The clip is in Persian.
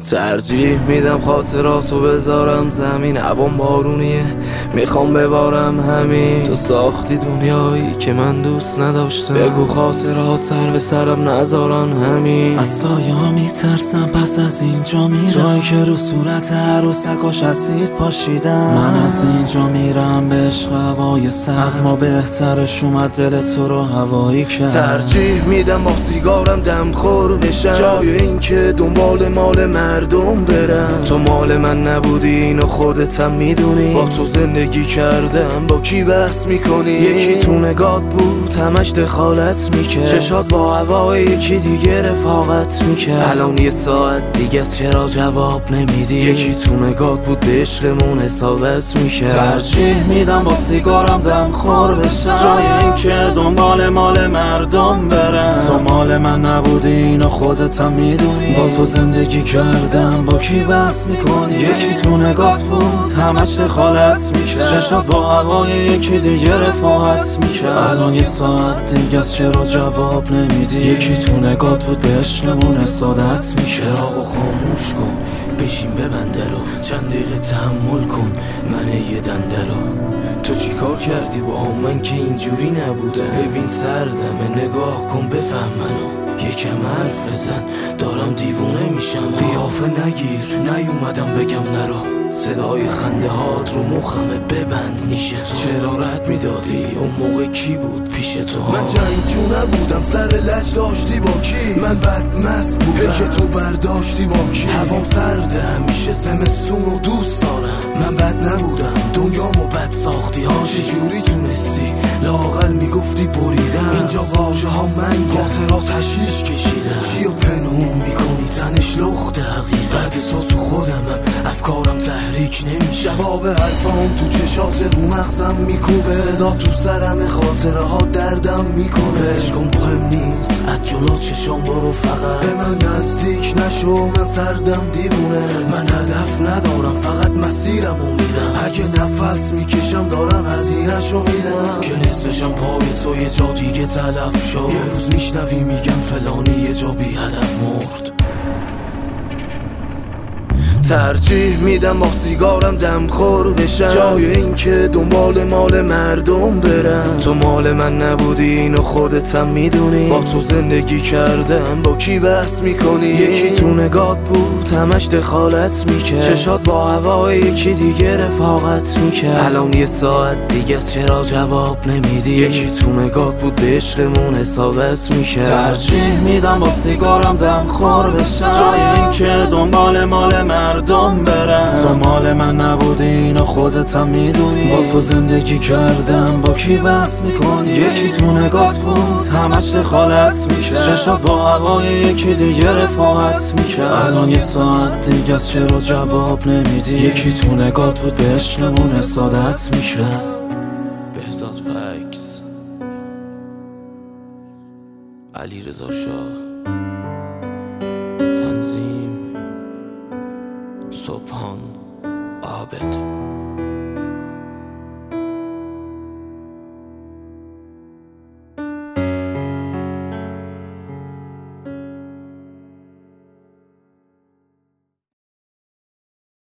ترجیح میدم خاطراتو بذارم زمین، هوام بارونیه میخوام ببارم همین. تو ساختی دنیایی که من دوست نداشتم، بگو خاطرات سر به سرم نذارن همین. از سایه ها میترسم پس از اینجا میرم، جایی که رو صورت عروسکاش اسید پاشیدم. من از اینجا میرم به عشق هوای سر، از ما بهترش اومد دل تو رو هوایی کرد. ترجیح میدم با سیگارم دمخور بشم، جای این که دنبال مال مردم برم. تو مال من نبودی اینو خودتم میدونی، با تو زندگی کردم با کی بحث میکنی؟ یکی تو نگات بود همش دخالت میکرد، چشات با هوای یکی دیگه رفاقت میکرد. الان یه ساعت دیگه چرا جواب نمیدی؟ یکی تو نگات بود به عشقمون حسادت میکرد. ترجیح میدم با سیگارم دمخور بشم، جای این که دنبال مال مردم برم. تو مال من نبودی اینو خودتم میدونی، با تو زندگی کردم با کی بحث میکنی؟ یکی تو نگات بود همش دخالت میکرد، چشات با هوای یکی دیگه رفاقت میکرد. الان یه ساعت دیگه چرا جواب نمیدی؟ یکی تو نگات بود به عشقمون حسادت میکرد. چراغو خاموش کن بشین ببنده رو، چند دقیقه تحمل کن من یه دنده رو. تو چی کار کردی با من که اینجوری نبوده؟ ببین سردمه نگاه کن بفهم منو، یکم حرف بزن دارم دیوونه میشم. قیافه نگیر نیومدم بگم نرو، صدای خنده هات رو مخمه ببند میشه تو. چرا رد میدادی اون موقع کی بود پیش تو؟ من جنگجو نبودم سر لج داشتی با کی؟ من بدمست بودم که تو برداشتی با کی؟ هوام سرده همیشه زمستون رو دوست دارم. من بد نبودم دنیامو بد ساختی ها، چجوری تونستی لااقل میگفتی بریدم؟ اینجا واژه ها من خاطرات تشیش کشیدم، چیو پنهون میکنی تنش لخت حقیقت. بعد تو خودمم افکارم تحریک نمیشه، جواب حرفام تو چشات رو مغزم میکوبه، صدا تو سرم خاطره ها دردم میکنه. عشقم مهم نیست از جلو چشام برو، فقط به من نزدیک نشو من سردم دیوونه. من هدف ندارم فقط مسیرمو میرم، اگه نفس میکشم دارم هزینه‌شو میدم که نصفشم پای تو یه جا دیگه تلف شد. یه روز میشنوی میگم فلانی یه جا بی هدف مرد. ترجیح میدم با سیگارم دمخور بشم، جای این که دنبال مال مردم برم. تو مال من نبودی اینو خودتم میدونی، با تو زندگی کردم با کی بحث میکنی؟ یکی تو نگات بود همش دخالت میکرد، چشات با هوای یکی دیگه رفاقت میکرد. الان یه ساعت دیگه چرا جواب نمیدی؟ یکی تو نگات بود به عشقمون حسادت میکرد. ترجیح میدم با سیگارم دمخور بشم، جای این که دنبال مال مردم برم. تو مال من نبودی اینو خودتم میدونی، با تو زندگی کردم با کی بحث میکنی؟ یکی تو نگات بود همش دخالت میکرد، چشات با هوای یکی دیگه رفاقت میکرد. الان یه ساعت دیگه چرا جواب نمیدی؟ یکی تو نگات بود به عشقمون حسادت میکرد. بهزاد فکس، علیرضا شاه، تنظیم سبحان عابد.